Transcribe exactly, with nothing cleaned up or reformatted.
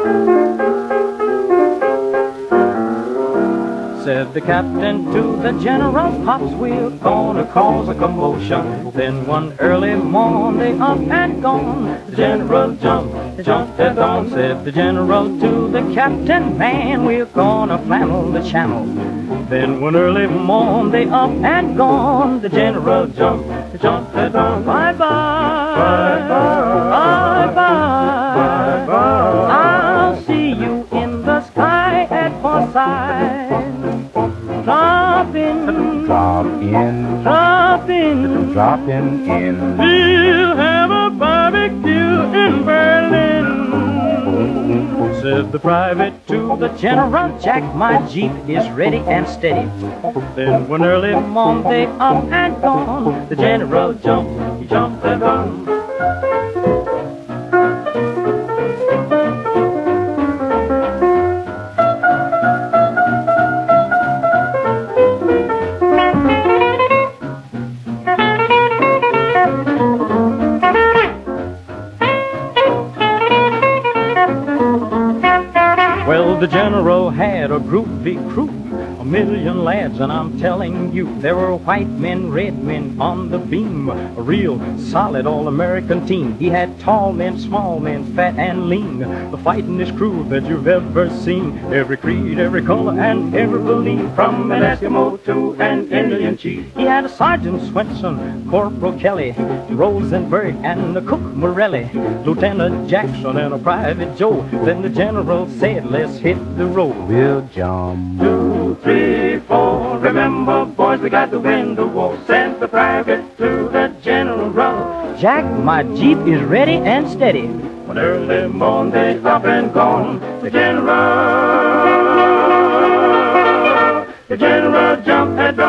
Said the captain to the general, Pops, we're gonna cause a commotion. Then one early morning they up and gone. The general jumped, jumped at dawn. Said the general to the captain, man, we're gonna flannel the channel. Then one early morning they up and gone. The general jumped, jumped at dawn. Bye bye, bye bye, bye bye, bye bye. I'll see you in the sky at Forsyth. Drop in, drop in, drop in, dropping in. We'll have a barbecue in Berlin. Said the private to the general, Jack, my Jeep is ready and steady. Then one early morning they up and gone. The general jumped, he jumped the gun. Well, the general had a groovy crew, a million lads, and I'm telling you, there were white men, red men on the beam, a real solid all-American team. He had tall men, small men, fat and lean, the fightingest crew that you've ever seen. Every creed, every color, and every belief, from an Eskimo to an Indian chief. He had a Sergeant Swenson, Corporal Kelly, Rosenberg, and a Cook Morelli, Lieutenant Jackson, and a Private Joe. Then the general said, let's hit the road. We'll jump. Two, three, four. Remember, boys, we got to win the war. Sent the private to the general. Jack, my Jeep is ready and steady. One early morning they up and gone. The general, the general jumped at dawn.